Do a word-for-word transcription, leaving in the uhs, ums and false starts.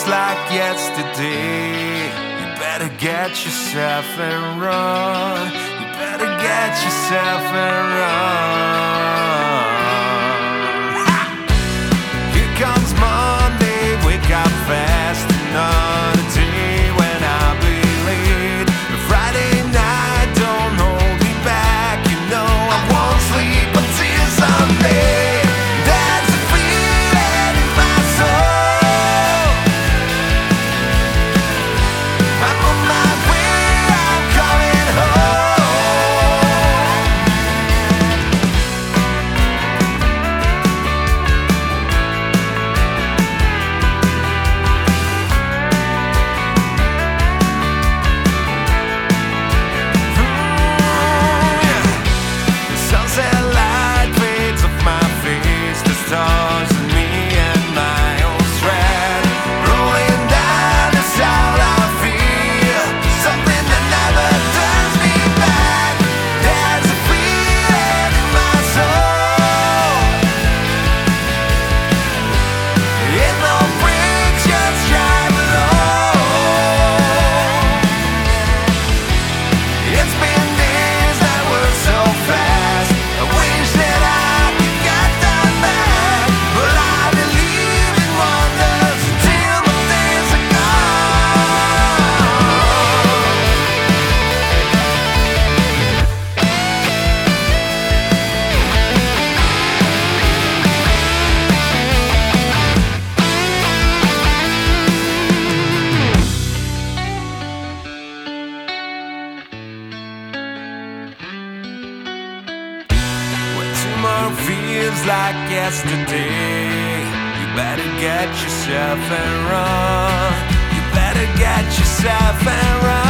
like yesterday. You better get yourself and run. You better get yourself and run. Ha! Here comes Monday, wake up fast. Another day when I'll be late. But Friday night, don't hold me back. You know I won't sleep until Sunday. That's a feeling in my soul. I'm on my way, I'm coming stars and me and my old thread rolling down the south. I feel something that never turns me back. There's a feeling in my soul. It no brakes, just drive alone. It's been days that were so fast. I wish that I could get them back. But I believe in wonders until the days are when tomorrow feels like yesterday, you better get yourself and run. You better get yourself and run.